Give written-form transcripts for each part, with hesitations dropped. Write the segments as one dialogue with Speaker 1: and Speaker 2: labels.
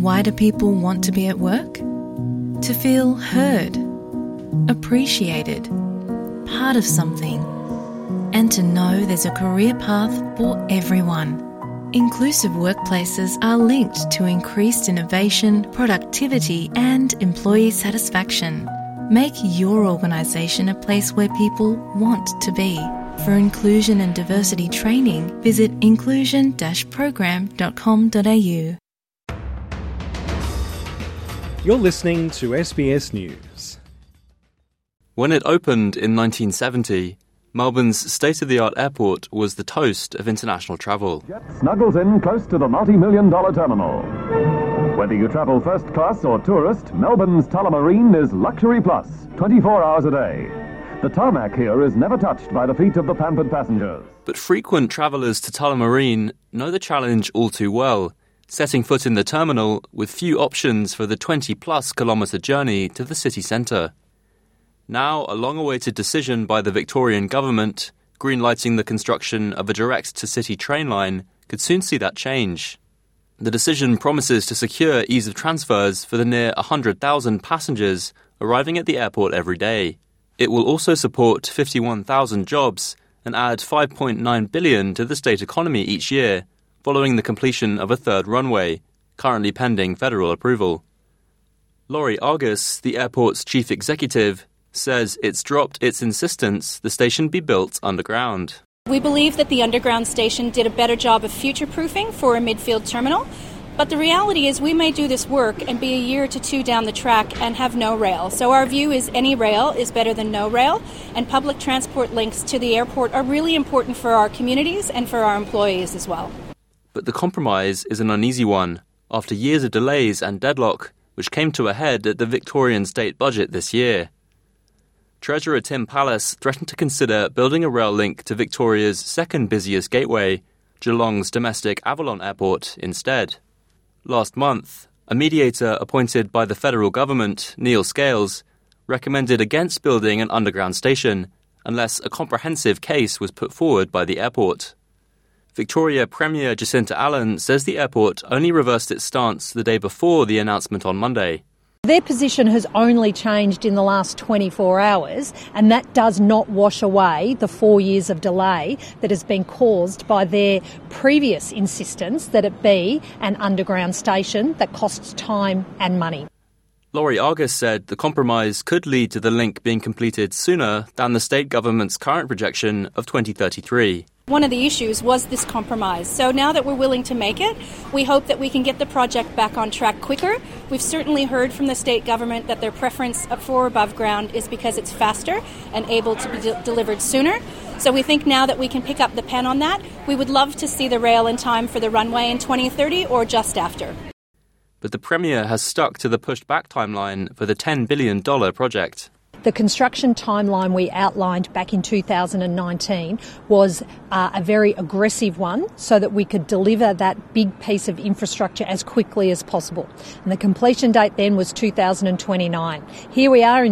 Speaker 1: Why do people want to be at work? To feel heard, appreciated, part of something, and to know there's a career path for everyone. Inclusive workplaces are linked to increased innovation, productivity, and employee satisfaction. Make your organisation a place where people want to be. For inclusion and diversity training, visit inclusion-program.com.au.
Speaker 2: You're listening to SBS News.
Speaker 3: When it opened in 1970, Melbourne's state-of-the-art airport was the toast of international travel.
Speaker 4: Jet snuggles in close to the multi-million-dollar terminal. Whether you travel first class or tourist, Melbourne's Tullamarine is luxury plus, 24 hours a day. The tarmac here is never touched by the feet of the pampered passengers.
Speaker 3: But frequent travellers to Tullamarine know the challenge all too well, setting foot in the terminal with few options for the 20-plus kilometre journey to the city centre. Now, a long-awaited decision by the Victorian government, greenlighting the construction of a direct-to-city train line, could soon see that change. The decision promises to secure ease of transfers for the near 100,000 passengers arriving at the airport every day. It will also support 51,000 jobs and add $5.9 billion to the state economy each year, following the completion of a third runway, currently pending federal approval. Laurie Argus, the airport's chief executive, says it's dropped its insistence the station be built underground.
Speaker 5: We believe that the underground station did a better job of future-proofing for a midfield terminal, but the reality is we may do this work and be a year to two down the track and have no rail. So our view is any rail is better than no rail, and public transport links to the airport are really important for our communities and for our employees as well.
Speaker 3: But the compromise is an uneasy one, after years of delays and deadlock, which came to a head at the Victorian state budget this year. Treasurer Tim Pallas threatened to consider building a rail link to Victoria's second busiest gateway, Geelong's domestic Avalon Airport, instead. Last month, a mediator appointed by the federal government, Neil Scales, recommended against building an underground station unless a comprehensive case was put forward by the airport. Victoria Premier Jacinta Allen says the airport only reversed its stance the day before the announcement on Monday.
Speaker 6: Their position has only changed in the last 24 hours, and that does not wash away the 4 years of delay that has been caused by their previous insistence that it be an underground station that costs time and money.
Speaker 3: Laurie Argus said the compromise could lead to the link being completed sooner than the state government's current projection of 2033.
Speaker 5: One of the issues was this compromise. So now that we're willing to make it, we hope that we can get the project back on track quicker. We've certainly heard from the state government that their preference for above ground is because it's faster and able to be delivered sooner. So we think now that we can pick up the pen on that, we would love to see the rail in time for the runway in 2030 or just after.
Speaker 3: But the Premier has stuck to the pushed-back timeline for the $10 billion project.
Speaker 6: The construction timeline we outlined back in 2019 was a very aggressive one so that we could deliver that big piece of infrastructure as quickly as possible. And the completion date then was 2029. Here we are in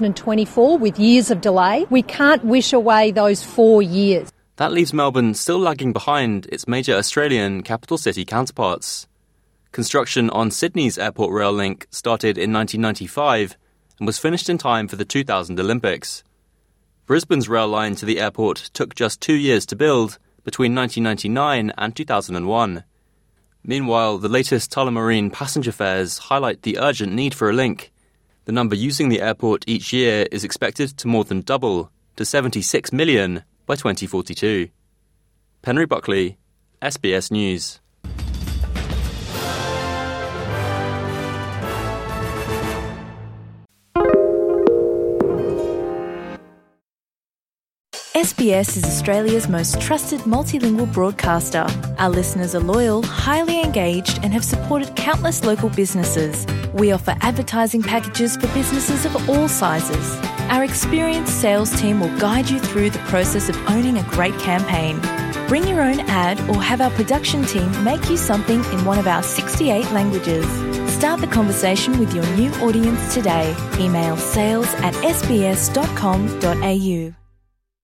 Speaker 6: 2024 with years of delay. We can't wish away those 4 years.
Speaker 3: That leaves Melbourne still lagging behind its major Australian capital city counterparts. Construction on Sydney's airport rail link started in 1995 and was finished in time for the 2000 Olympics. Brisbane's rail line to the airport took just 2 years to build, between 1999 and 2001. Meanwhile, the latest Tullamarine passenger fares highlight the urgent need for a link. The number using the airport each year is expected to more than double, to 76 million by 2042. Penry Buckley, SBS News.
Speaker 1: SBS is Australia's most trusted multilingual broadcaster. Our listeners are loyal, highly engaged, and have supported countless local businesses. We offer advertising packages for businesses of all sizes. Our experienced sales team will guide you through the process of owning a great campaign. Bring your own ad or have our production team make you something in one of our 68 languages. Start the conversation with your new audience today. Email sales@sbs.com.au.